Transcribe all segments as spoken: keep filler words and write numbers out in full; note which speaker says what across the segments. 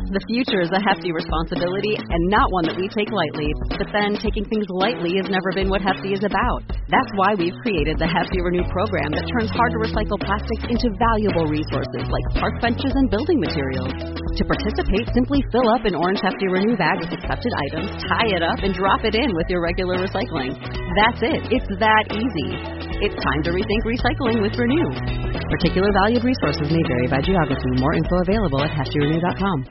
Speaker 1: The future is a hefty responsibility and not one that we take lightly. But then, taking things lightly has never been what Hefty is about. That's why we've created the Hefty Renew program that turns hard-to-recycle plastics into valuable resources like park benches and building materials. To participate, simply fill up an orange Hefty Renew bag with accepted items, tie it up, and drop it in with your regular recycling. That's it. It's that easy. It's time to rethink recycling with Renew. Particular valued resources may vary by geography. More info available at hefty renew dot com.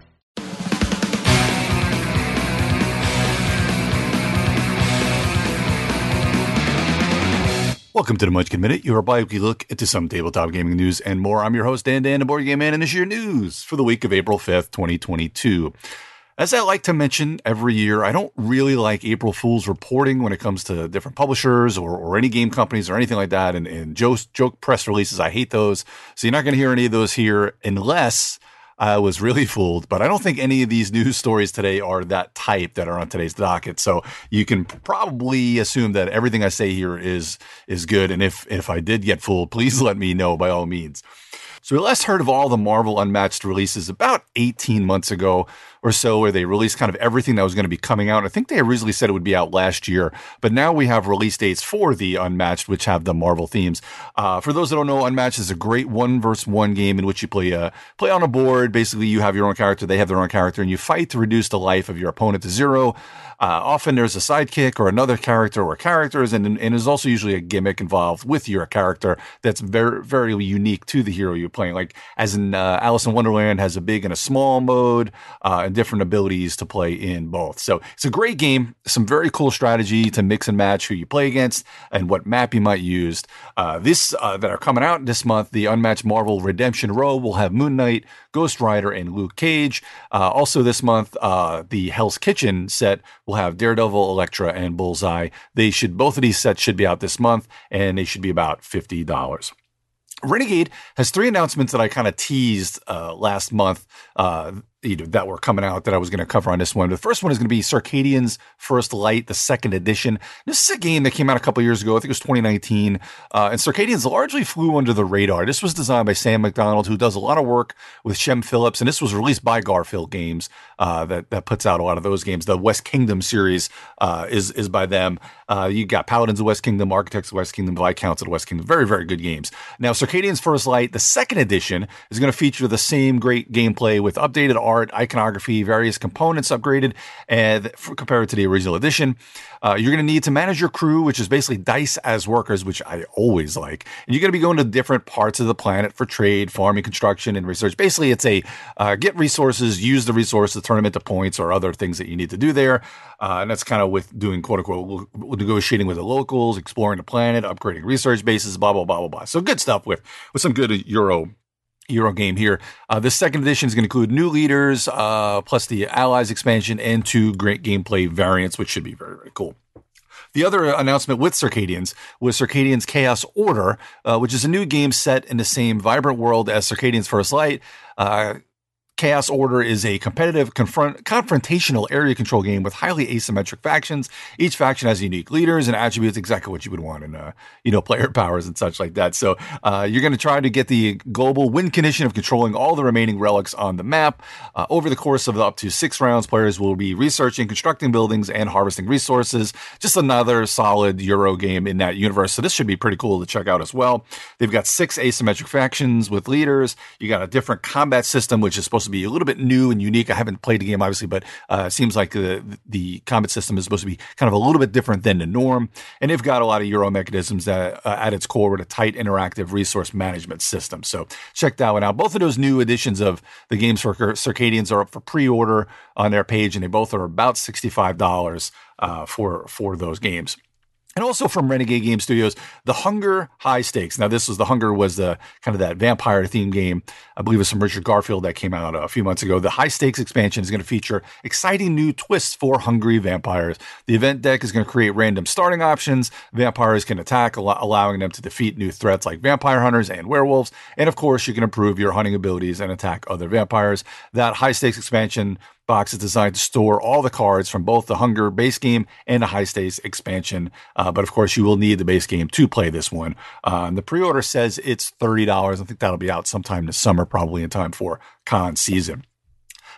Speaker 2: Welcome to the Munchkin Minute, your bi-weekly look into some tabletop gaming news and more. I'm your host, Dan Dan, the Board Game Man, and this is your news for the week of April fifth, twenty twenty-two. As I like to mention every year, I don't really like April Fool's reporting when it comes to different publishers or, or any game companies or anything like that. And, and joke, joke press releases, I hate those. So you're not going to hear any of those here unless I was really fooled. But I don't think any of these news stories today are that type that are on today's docket. So you can probably assume that everything I say here is is good. And if if I did get fooled, please let me know by all means. So we last heard of all the Marvel Unmatched releases about eighteen months ago or so, where they released kind of everything that was going to be coming out. I think they originally said it would be out last year, but now we have release dates for the Unmatched, which have the Marvel themes. Uh, for those that don't know, Unmatched is a great one versus one game in which you play uh, play on a board. Basically, you have your own character, they have their own character, and you fight to reduce the life of your opponent to zero. Uh, often there's a sidekick or another character or characters, and, and there's also usually a gimmick involved with your character that's very, very unique to the hero you're playing. Like, as in uh, Alice in Wonderland has a big and a small mode, uh, and different abilities to play in both. So it's a great game, some very cool strategy to mix and match who you play against and what map you might use. Uh, this, uh, that are coming out this month, the Unmatched Marvel Redemption Row will have Moon Knight, Ghost Rider, and Luke Cage. Uh, also this month, uh, the Hell's Kitchen set will have Daredevil, Elektra, and Bullseye. They should, both of these sets should be out this month, and they should be about fifty dollars. Renegade has three announcements that I kind of teased uh, last month uh, you know, that were coming out that I was going to cover on this one. The first one is going to be Circadian's First Light, the second edition. This is a game that came out a couple years ago. I think it was twenty nineteen. Uh, and Circadian's largely flew under the radar. This was designed by Sam McDonald, who does a lot of work with Shem Phillips. And this was released by Garfield Games uh, that, that puts out a lot of those games. The West Kingdom series uh, is, is by them. Uh, you got Paladins of West Kingdom, Architects of West Kingdom, Viscounts of West Kingdom. Very, very good games. Now, Circadian's First Light, the second edition, is going to feature the same great gameplay with updated art, iconography, various components upgraded and compared to the original edition. Uh, you're going to need to manage your crew, which is basically dice as workers, which I always like. And you're going to be going to different parts of the planet for trade, farming, construction, and research. Basically, it's a uh, get resources, use the resources, turn them into points or other things that you need to do there. Uh, and that's kind of with doing quote unquote negotiating with the locals, exploring the planet, upgrading research bases, blah, blah, blah, blah, blah. So good stuff with, with some good Euro Euro game here. Uh, this second edition is going to include new leaders, uh, plus the Allies expansion and two great gameplay variants, which should be very, very cool. The other announcement with Circadians was Circadians Chaos Order, uh, which is a new game set in the same vibrant world as Circadians First Light. Uh, Chaos Order is a competitive, confront, confrontational area control game with highly asymmetric factions. Each faction has unique leaders and attributes, exactly what you would want in, uh, you know, player powers and such like that. So uh, you're going to try to get the global win condition of controlling all the remaining relics on the map. Uh, over the course of the up to six rounds, players will be researching, constructing buildings, and harvesting resources. Just another solid Euro game in that universe. So this should be pretty cool to check out as well. They've got six asymmetric factions with leaders. You got a different combat system, which is supposed to be a little bit new and unique. I haven't played the game, obviously, but uh, it seems like the, the combat system is supposed to be kind of a little bit different than the norm. And they've got a lot of Euro mechanisms that, uh, at its core with a tight interactive resource management system. So check that one out. Both of those new editions of the games for Circadians are up for pre-order on their page, and they both are about sixty-five dollars uh, for, for those games. And also from Renegade Game Studios, The Hunger High Stakes. Now, this was The Hunger was the kind of that vampire theme game. I believe it was from Richard Garfield that came out a few months ago. The High Stakes expansion is going to feature exciting new twists for hungry vampires. The event deck is going to create random starting options. Vampires can attack, allowing them to defeat new threats like vampire hunters and werewolves. And of course, you can improve your hunting abilities and attack other vampires. That High Stakes expansion box is designed to store all the cards from both the Hunger base game and the High Stakes expansion. Uh, but of course, you will need the base game to play this one. Uh, and the pre-order says it's thirty dollars. I think that'll be out sometime this summer, probably in time for con season.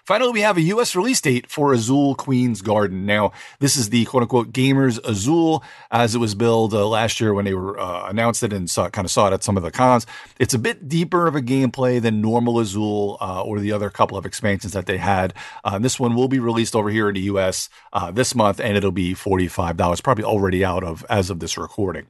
Speaker 2: Finally, we have a U S release date for Azul Queen's Garden. Now, this is the quote-unquote Gamers Azul, as it was billed uh, last year when they were uh, announced it and saw, kind of saw it at some of the cons. It's a bit deeper of a gameplay than normal Azul uh, or the other couple of expansions that they had. Uh, this one will be released over here in the U S uh, this month, and it'll be forty-five dollars, probably already out of as of this recording.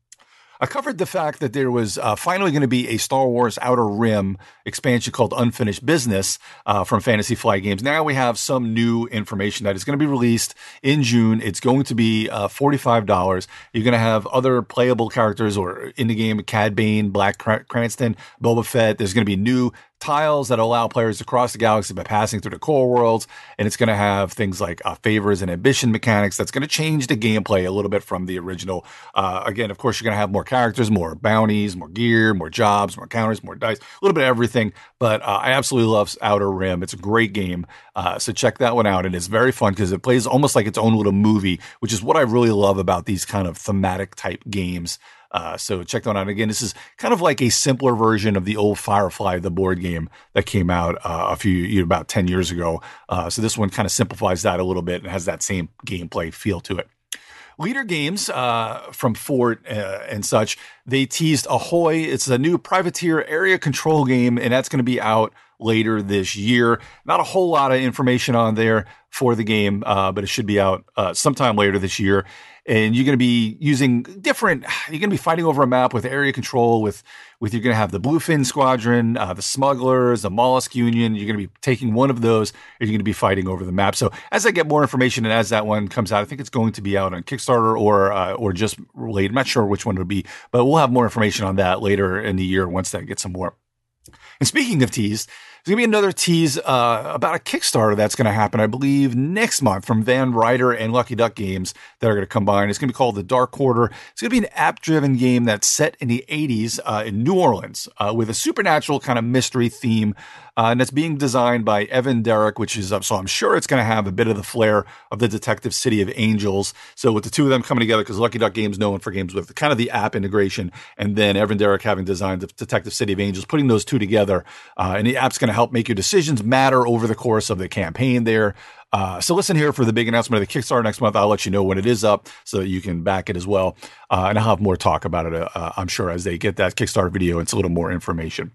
Speaker 2: I covered the fact that there was uh, finally going to be a Star Wars Outer Rim expansion called Unfinished Business uh, from Fantasy Flight Games. Now we have some new information that is going to be released in June. It's going to be uh, forty-five dollars. You're going to have other playable characters or in the game, Cad Bane, Black Cranston, Boba Fett. There's going to be new tiles that allow players to cross the galaxy by passing through the core worlds, and it's going to have things like uh, favors and ambition mechanics that's going to change the gameplay a little bit from the original. Uh, again, of course, you're going to have more characters, more bounties, more gear, more jobs, more counters, more dice, a little bit of everything, but uh, I absolutely love Outer Rim. It's a great game, uh, so check that one out, and it's very fun because it plays almost like its own little movie, which is what I really love about these kind of thematic type games. Uh, so check that out. Again, this is kind of like a simpler version of the old Firefly, the board game that came out uh, a few, you know, about ten years ago. Uh, so this one kind of simplifies that a little bit and has that same gameplay feel to it. Leader Games uh, from Fort uh, and such, they teased Ahoy. It's a new privateer area control game, and that's going to be out later this year. Not a whole lot of information on there for the game, uh, but it should be out uh, sometime later this year. And you're going to be using different, you're going to be fighting over a map with area control with, with you're going to have the Bluefin Squadron, uh, the Smugglers, the Mollusk Union. You're going to be taking one of those and you're going to be fighting over the map. So as I get more information and as that one comes out, I think it's going to be out on Kickstarter or, uh, or just related. I'm not sure which one it would be, but we'll have more information on that later in the year once that gets some more. And speaking of teas, there's going to be another tease uh, about a Kickstarter that's going to happen, I believe, next month from Van Ryder and Lucky Duck Games that are going to combine. It's going to be called The Dark Quarter. It's going to be an app-driven game that's set in the eighties uh, in New Orleans uh, with a supernatural kind of mystery theme. Uh, and it's being designed by Evan Derrick, which is up. So I'm sure it's going to have a bit of the flair of the Detective City of Angels. So with the two of them coming together, because Lucky Duck Games known for games with kind of the app integration, and then Evan Derrick having designed the Detective City of Angels, putting those two together, uh, and the app's going to help make your decisions matter over the course of the campaign there. Uh, so listen here for the big announcement of the Kickstarter next month. I'll let you know when it is up so that you can back it as well. Uh, and I'll have more talk about it, uh, I'm sure, as they get that Kickstarter video. It's a little more information.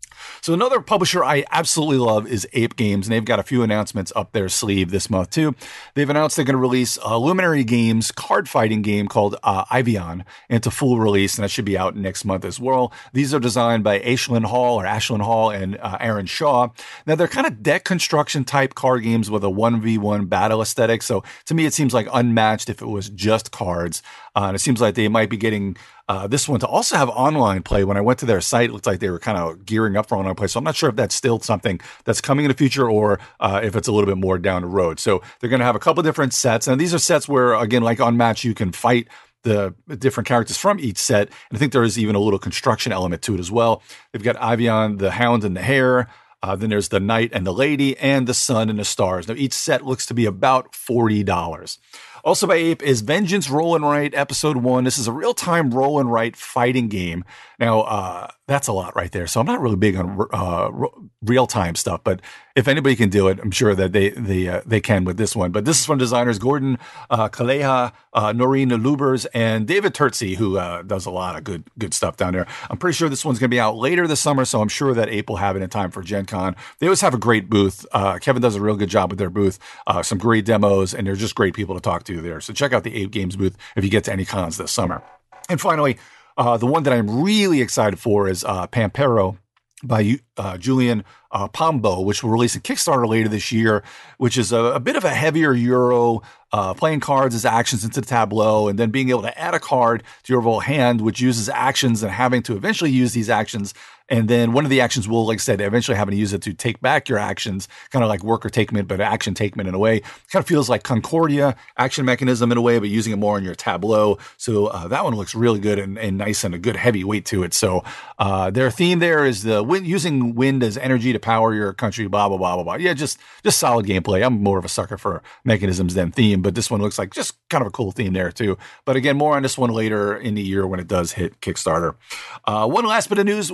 Speaker 2: So another publisher I absolutely love is Ape Games, and they've got a few announcements up their sleeve this month too. They've announced they're going to release a Luminary Games card fighting game called uh, Ivion into full release, and that should be out next month as well. These are designed by Ashlyn Hall or Ashlyn Hall and uh, Aaron Shaw. Now they're kind of deck construction type card games with a one v one battle aesthetic. So to me, it seems like unmatched if it was just cards. Uh, and it seems like they might be getting uh, this one to also have online play. When I went to their site, it looked like they were kind of gearing up for online play. So I'm not sure if that's still something that's coming in the future or uh, if it's a little bit more down the road. So they're going to have a couple different sets. And these are sets where, again, like Unmatched, you can fight the different characters from each set. And I think there is even a little construction element to it as well. They've got Ivion, the Hound and the Hare. Uh, then there's the Knight and the Lady and the Sun and the Stars. Now each set looks to be about forty dollars. Also by Ape is Vengeance Roll and Write Episode one. This is a real-time roll and write fighting game. Now, uh, that's a lot right there. So I'm not really big on uh, real-time stuff, but if anybody can do it, I'm sure that they they uh, they can with this one. But this is from designers Gordon uh, Kaleha, uh, Noreen Lubers, and David Turtzi, who uh, does a lot of good good stuff down there. I'm pretty sure this one's going to be out later this summer, so I'm sure that Ape will have it in time for Gen Con. They always have a great booth. Uh, Kevin does a real good job with their booth. Uh, some great demos, and they're just great people to talk to there. So check out the Ape Games booth if you get to any cons this summer. And finally, uh, the one that I'm really excited for is uh, Pampero by uh, Julian uh, Pombo, which will release a Kickstarter later this year, which is a, a bit of a heavier Euro, uh, playing cards as actions into the tableau, and then being able to add a card to your overall hand, which uses actions and having to eventually use these actions. And then one of the actions will, like I said, eventually having to use it to take back your actions, kind of like worker takement, but action takement in a way. It kind of feels like Concordia action mechanism in a way, but using it more on your tableau. So uh, that one looks really good and, and nice and a good heavy weight to it. So uh, their theme there is the wind, using wind as energy to power your country, blah, blah, blah, blah, blah. Yeah, just, just solid gameplay. I'm more of a sucker for mechanisms than theme, but this one looks like just kind of a cool theme there too. But again, more on this one later in the year when it does hit Kickstarter. Uh, one last bit of news, WizKids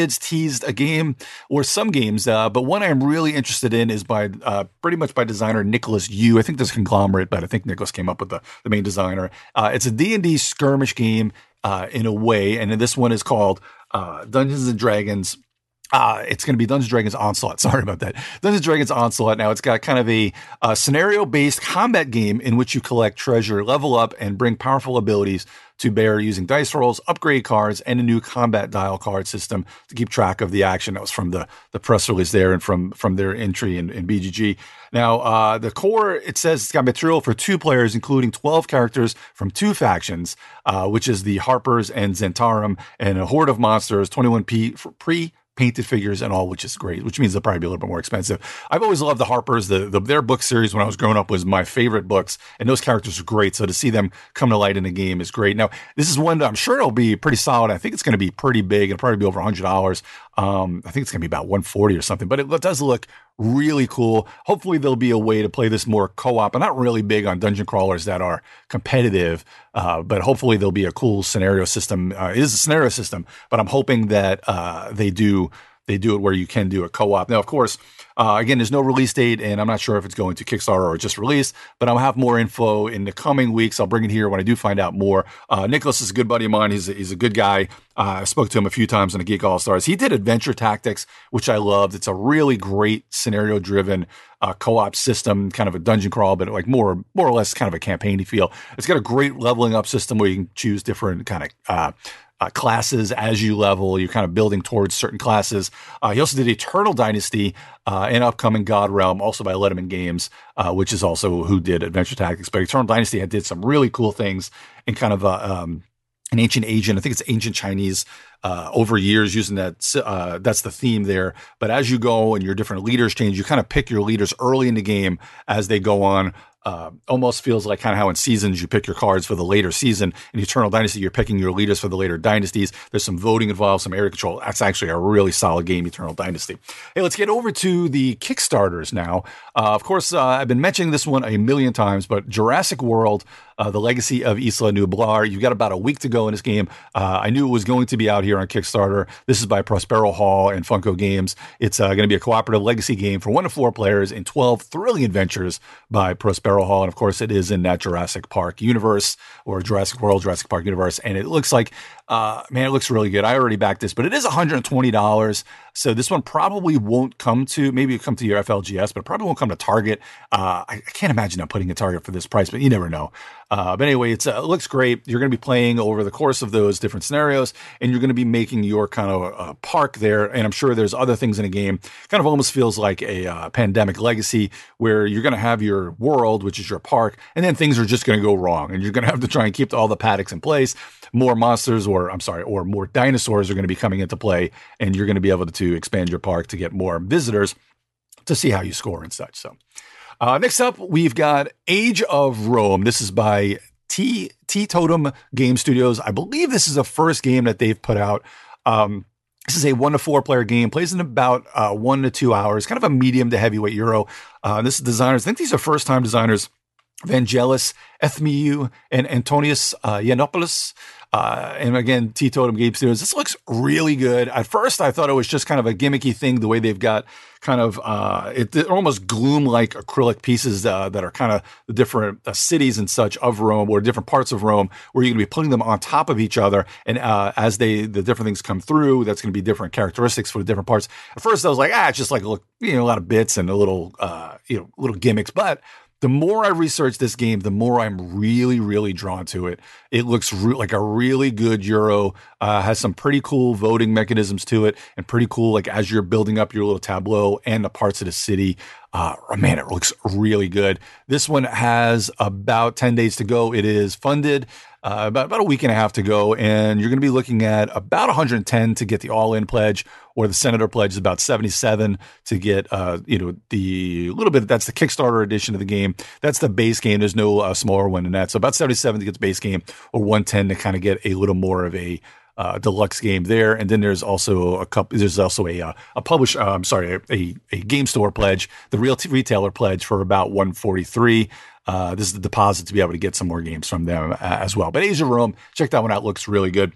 Speaker 2: kids teased a game or some games, uh, but one I'm really interested in is by uh, pretty much by designer Nicholas Yu. I think there's a conglomerate, but I think Nicholas came up with the, the main designer. Uh, it's a D and D skirmish game uh, in a way, and this one is called uh, Dungeons and Dragons. Uh, it's going to be Dungeons and Dragons Onslaught. Sorry about that. Dungeons and Dragons Onslaught. Now, it's got kind of a, a scenario-based combat game in which you collect treasure, level up, and bring powerful abilities to bear using dice rolls, upgrade cards, and a new combat dial card system to keep track of the action. That was from the, the press release there and from, from their entry in, in B G G. Now, uh, the core, it says it's got material for two players, including twelve characters from two factions, uh, which is the Harpers and Zentarum, and a horde of monsters, twenty-one P pre painted figures and all, which is great, which means they'll probably be a little bit more expensive. I've always loved the Harpers. The, the their book series when I was growing up was my favorite books, and those characters are great. So to see them come to light in a game is great. Now, this is one that I'm sure it'll be pretty solid. I think it's going to be pretty big. It'll probably be over one hundred dollars. Um, I think it's going to be about one hundred forty dollars or something, but it does look really cool. Hopefully there'll be a way to play this more co-op. I'm not really big on dungeon crawlers that are competitive, uh, but hopefully there'll be a cool scenario system. Uh, it is a scenario system, but I'm hoping that uh, they do they do it where you can do a co-op. Now, of course, uh, again, there's no release date, and I'm not sure if it's going to Kickstarter or just released, but I'll have more info in the coming weeks. I'll bring it here when I do find out more. Uh, Nicholas is a good buddy of mine. He's a, he's a good guy. Uh, I spoke to him a few times on the Geek All-Stars. He did Adventure Tactics, which I loved. It's a really great scenario-driven uh, co-op system, kind of a dungeon crawl, but like more, more or less kind of a campaign-y feel. It's got a great leveling up system where you can choose different kind of uh, Uh, classes as you level. You're kind of building towards certain classes. Uh, he also did Eternal Dynasty uh, and upcoming God Realm, also by Letterman Games, uh, which is also who did Adventure Tactics. But Eternal Dynasty had did some really cool things in kind of a, um, an ancient Asian, I think it's ancient Chinese, uh, over years using that. Uh, that's the theme there. But as you go and your different leaders change, you kind of pick your leaders early in the game as they go on. Uh, almost feels like kind of how in Seasons you pick your cards for the later season. In Eternal Dynasty, you're picking your leaders for the later dynasties. There's some voting involved, some area control. That's actually a really solid game, Eternal Dynasty. Hey, let's get over to the Kickstarters now. Uh, of course, uh, I've been mentioning this one a million times, but Jurassic World, uh, The Legacy of Isla Nublar. You've got about a week to go in this game. Uh, I knew it was going to be out here on Kickstarter. This is by Prospero Hall and Funko Games. It's uh, going to be a cooperative legacy game for one to four players in twelve thrilling adventures by Prospero Hall. And of course, it is in that Jurassic Park universe, or Jurassic World, Jurassic Park universe. And it looks like, uh, man, it looks really good. I already backed this, but it is one hundred twenty dollars. So this one probably won't come to, maybe it'll come to your F L G S, but it probably won't come to Target. Uh, I, I can't imagine I'm putting a Target for this price, but you never know. Uh, but anyway, it's, uh, it looks great. You're going to be playing over the course of those different scenarios, and you're going to be making your kind of uh, park there. And I'm sure there's other things in the game. Kind of almost feels like a uh, Pandemic Legacy, where you're going to have your world, which is your park, and then things are just going to go wrong, and you're going to have to try and keep all the paddocks in place. More monsters, or I'm sorry, or more dinosaurs are going to be coming into play, and you're going to be able to expand your park to get more visitors to see how you score and such. So uh, next up, we've got Age of Rome. This is by T Teetotum Game Studios. I believe this is the first game that they've put out. Um, This is a one to four player game, plays in about uh, one to two hours, kind of a medium to heavyweight Euro. Uh, this is designers. I think these are first time designers, Vangelis Ethmiou and Antonius uh, Yiannopoulos. Uh, and again, Teetotum Game Studios. This looks really good. At first, I thought it was just kind of a gimmicky thing, the way they've got kind of, uh, it, it almost gloom-like acrylic pieces uh, that are kind of the different uh, cities and such of Rome, or different parts of Rome, where you're going to be putting them on top of each other. And uh, as they the different things come through, that's going to be different characteristics for the different parts. At first, I was like, ah, it's just like a, look, you know, a lot of bits and a little, uh, you know, little gimmicks. But the more I research this game, the more I'm really, really drawn to it. It looks re- like a really good Euro, uh, has some pretty cool voting mechanisms to it, and pretty cool, like as you're building up your little tableau and the parts of the city. Uh, man, it looks really good. This one has about ten days to go. It is funded, uh, about, about a week and a half to go, and you're going to be looking at about one hundred ten to get the all-in pledge, or the Senator pledge is about seventy-seven to get, uh, you know, the little bit, that's the Kickstarter edition of the game. That's the base game. There's no uh, smaller one than that. So about seventy-seven to get the base game, or one ten to kind of get a little more of a Uh, deluxe game there. And then there's also a couple, there's also a, uh, a publish, uh, I'm sorry, a, a game store pledge, the real t- retailer pledge for about one forty-three. Uh, this is the deposit to be able to get some more games from them uh, as well. But Age of Rome, check that one out. Looks really good.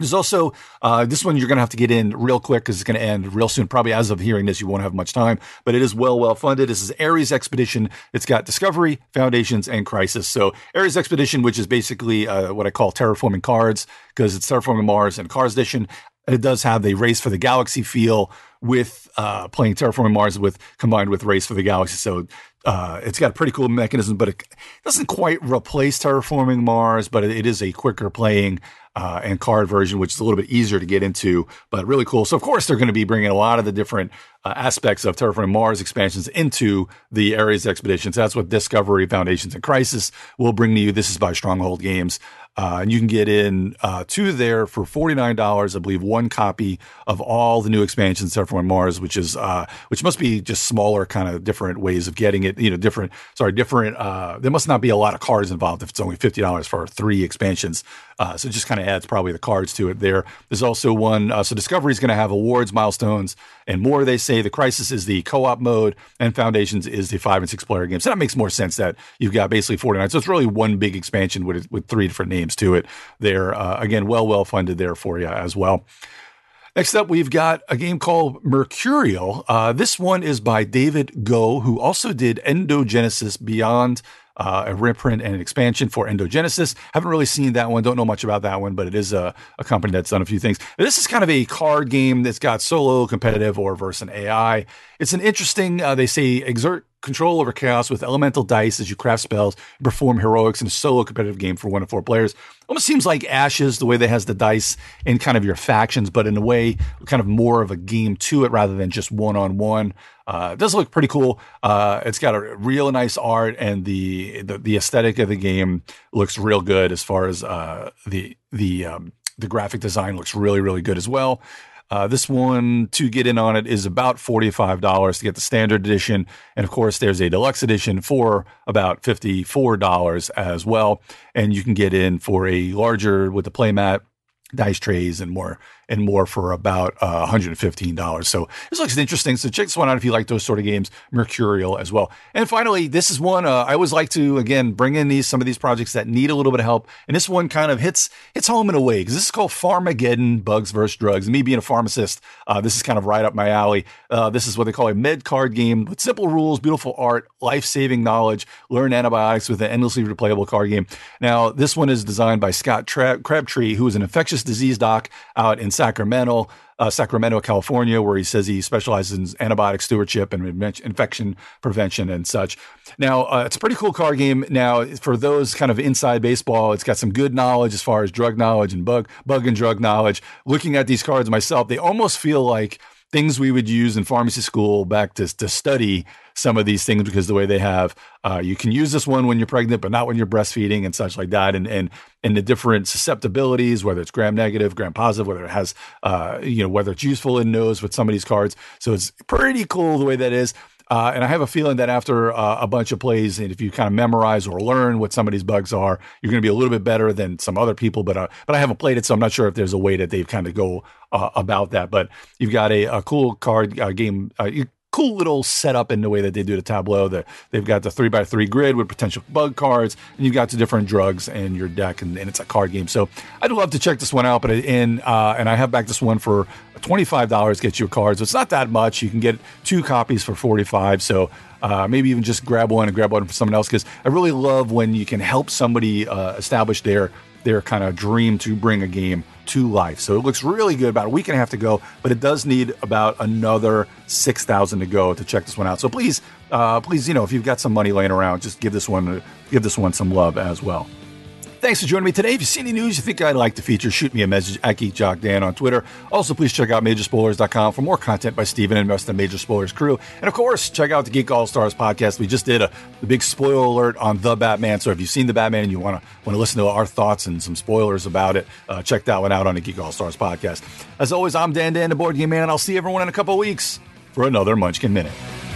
Speaker 2: There's also, uh, this one you're going to have to get in real quick because it's going to end real soon. Probably as of hearing this, you won't have much time, but it is well, well funded. This is Ares Expedition. It's got Discovery, Foundations, and Crisis. So Ares Expedition, which is basically uh, what I call terraforming cards because it's Terraforming Mars and Cars Edition. It does have the Race for the Galaxy feel with uh, playing Terraforming Mars with combined with Race for the Galaxy. So uh, it's got a pretty cool mechanism, but it doesn't quite replace Terraforming Mars, but it is a quicker playing uh, and card version, which is a little bit easier to get into, but really cool. So of course they're going to be bringing a lot of the different uh, aspects of Terraforming Mars expansions into the Ares Expeditions. That's what Discovery, Foundations, and Crisis will bring to you. This is by Stronghold Games. Uh, and you can get in uh, to there for forty-nine dollars, I believe, one copy of all the new expansions, Terraforming Mars, which is uh, which must be just smaller, kind of different ways of getting it. You know, different. Sorry, different. Uh, there must not be a lot of cards involved if it's only fifty dollars for three expansions. Uh, so it just kind of adds probably the cards to it. There, there's also one. Uh, so Discovery is going to have awards, milestones, and more. They say the Crisis is the co-op mode, and Foundations is the five and six player game. So that makes more sense that you've got basically forty-nine. So it's really one big expansion with with three different names to it there. Uh, again, well, well funded there for you as well. Next up, we've got a game called Mercurial. Uh, this one is by David Go, who also did Endogenesis Beyond, uh, a reprint and an expansion for Endogenesis. Haven't really seen that one. Don't know much about that one, but it is a, a company that's done a few things. This is kind of a card game that's got solo, competitive, or versus an A I. It's an interesting, uh, they say, exert control over chaos with elemental dice as you craft spells and perform heroics in a solo competitive game for one to four players. Almost seems like Ashes, the way that has the dice in kind of your factions, but in a way, kind of more of a game to it rather than just one-on-one. Uh, it does look pretty cool. Uh, it's got a real nice art, and the, the, the aesthetic of the game looks real good as far as uh, the, the, um, the graphic design looks really, really good as well. Uh, this one, to get in on it, is about forty-five dollars to get the standard edition. And of course, there's a deluxe edition for about fifty-four dollars as well. And you can get in for a larger with the playmat, dice trays, and more and more for about uh, one hundred fifteen dollars. So this looks interesting. So check this one out if you like those sort of games. Mercurial as well. And finally, this is one uh, I always like to, again, bring in these some of these projects that need a little bit of help. And this one kind of hits hits home in a way, because this is called Pharmageddon, Bugs versus Drugs. And me being a pharmacist, uh, this is kind of right up my alley. Uh, this is what they call a med card game with simple rules, beautiful art, life-saving knowledge, learn antibiotics with an endlessly replayable card game. Now, this one is designed by Scott Tra- Crabtree, who is an infectious disease doc out in Sacramento, uh, Sacramento, California, where he says he specializes in antibiotic stewardship and infection prevention and such. Now, uh, it's a pretty cool card game. Now, for those kind of inside baseball, it's got some good knowledge as far as drug knowledge and bug, bug and drug knowledge. Looking at these cards myself, they almost feel like things we would use in pharmacy school back to, to study some of these things, because the way they have, uh, you can use this one when you're pregnant, but not when you're breastfeeding and such like that. And, and, and the different susceptibilities, whether it's gram negative, gram positive, whether it has, uh, you know, whether it's useful in those with some of these cards. So it's pretty cool the way that is. Uh, and I have a feeling that after uh, a bunch of plays, and if you kind of memorize or learn what some of these bugs are, you're going to be a little bit better than some other people. But uh, but I haven't played it, so I'm not sure if there's a way that they've kind of go uh, about that. But you've got a, a cool card uh, game. Uh, you, Cool little setup in the way that they do the tableau. That they've got the three by three grid with potential bug cards, and you've got the different drugs in your deck, and, and it's a card game. So I'd love to check this one out. But in uh, and I have back this one for twenty-five dollars. Gets you cards. So it's not that much. You can get two copies for forty-five. So uh, maybe even just grab one and grab one for someone else, because I really love when you can help somebody uh, establish their their kind of dream to bring a game to life. So it looks really good. About a week and a half to go, but it does need about another six thousand to go to check this one out. So please, uh, please, you know, if you've got some money laying around, just give this one, give this one some love as well. Thanks for joining me today. If you see any news you think I'd like to feature, shoot me a message at GeekJockDan on Twitter. Also, please check out Major Spoilers dot com for more content by Steven and the rest of the Major Spoilers crew. And of course, check out the Geek All Stars podcast. We just did a, a big spoiler alert on The Batman. So if you've seen The Batman and you want to want to listen to our thoughts and some spoilers about it, uh, check that one out on the Geek All Stars podcast. As always, I'm Dan Dan, the Board Game Man, and I'll see everyone in a couple of weeks for another Munchkin Minute.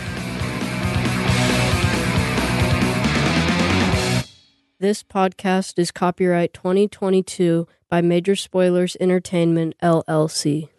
Speaker 3: This podcast is copyright twenty twenty-two by Major Spoilers Entertainment, L L C.